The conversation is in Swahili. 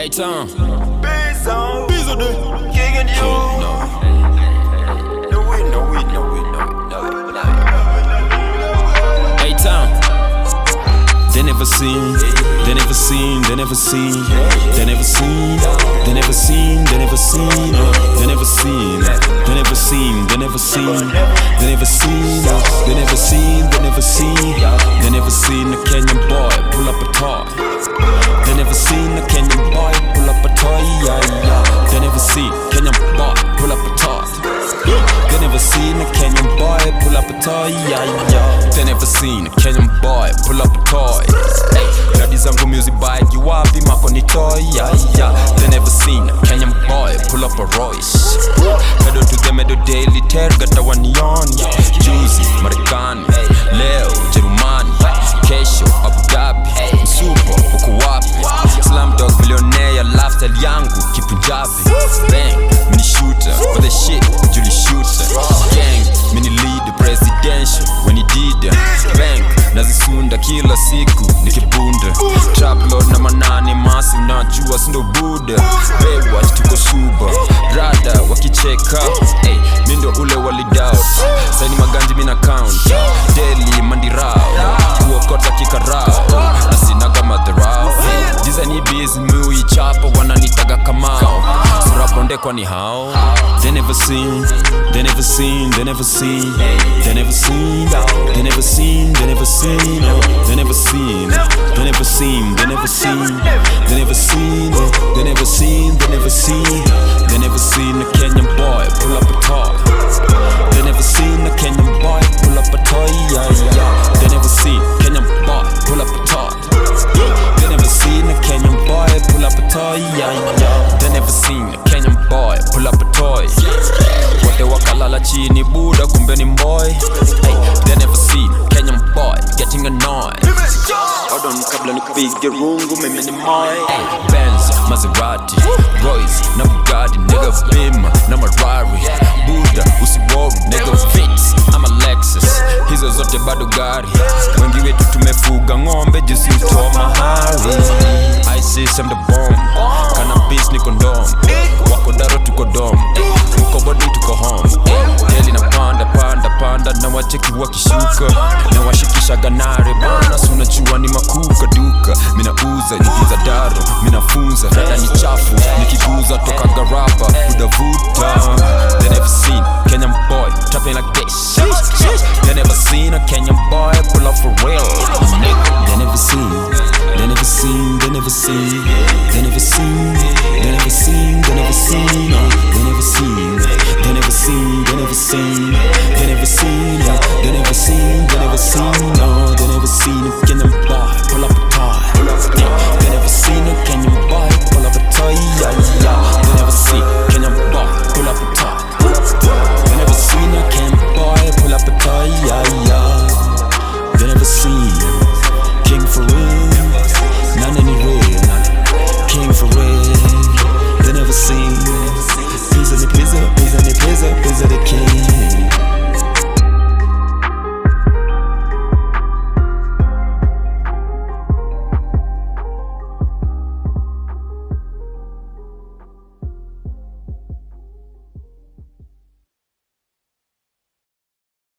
Hey Tom. Bezo de King and you. No way. Hey Tom. They never seen, they never seen, they never seen, they never seen, they never seen, they never seen, they never seen, they never seen, they never seen, they never seen, they never seen, they never seen, they never seen a Kenyan boy pull up a toy. They never seen a Kenyan boy pull up a toy, yeah. They never seen Kenyan boy pull up a toy. They never seen a Kenyan boy pull up a toy, yeah. They never seen a Kenyan boy pull up a toy. Hey, gadi zangu music bike you wapi makoni toy, yeah. They never seen a Kenyan boy pull up a Royce. Medo to the medo daily tergata wanion. Juicy, Marekani, leo, Jerumani, kesho, Abu Dhabi, Msupo, uko wapi? Slumdog millionaire, lifestyle yangu, kipunjabi. Bang, mini shooter, for the shit, Julie shooter. Gang, mini lead, presidential, when he did bank, nazisunda kila siku, nikibunda. Trap lord na manani, massive, najua sindo Buddha. Baywatch, tuko suba, rada, wakicheka. Hey, mindo ule wali doubt. Saini maganji mina count. Daily, mandirao, kuokota kikarao. Nasinaga madharao. Jiza ni busy, mui chapa, wananitaga kamao. Suraponde kwa ni hao. They never seen, they never seen, they never seen, they never seen, they never seen, they never seen, they never seen, they never seen, they never seen, they never seen, they never seen, they never seen, they never seen a Kenyan boy pull up a toy. They never seen a Kenyan boy pull up a toy, yeah. They never seen Kenyan boy pull up a toy. They never seen a Kenyan boy pull up a toy, yeah. They never seen a Kenyan boy pull up a toy. Wote wakalala chini buda kumbe ni boy. Hey, they never seen Kenyan boy getting annoyed. Hold on kabla nikupige rungu mimi ni moi. Benz, Maserati, Royce, na Bugatti, nigga Bima, na Ferrari. Buda, usiworry, nigga Fitz, I'm a Lexus. Hizo zote bado gari. Wengi wetu tumefuga ngombe jusi utoa mahari. ISIS, I'm the bomb. Cannabis ni kondom. Wako daro tuko dom. Uko body tuko home. Daily na panda na wacheki wakishuka. Na washikisha ganare bana sunachua ni makuka duka. Mina uza, nikiza daro, mina funza. Rada ni chafu, nikiguza toka garaba.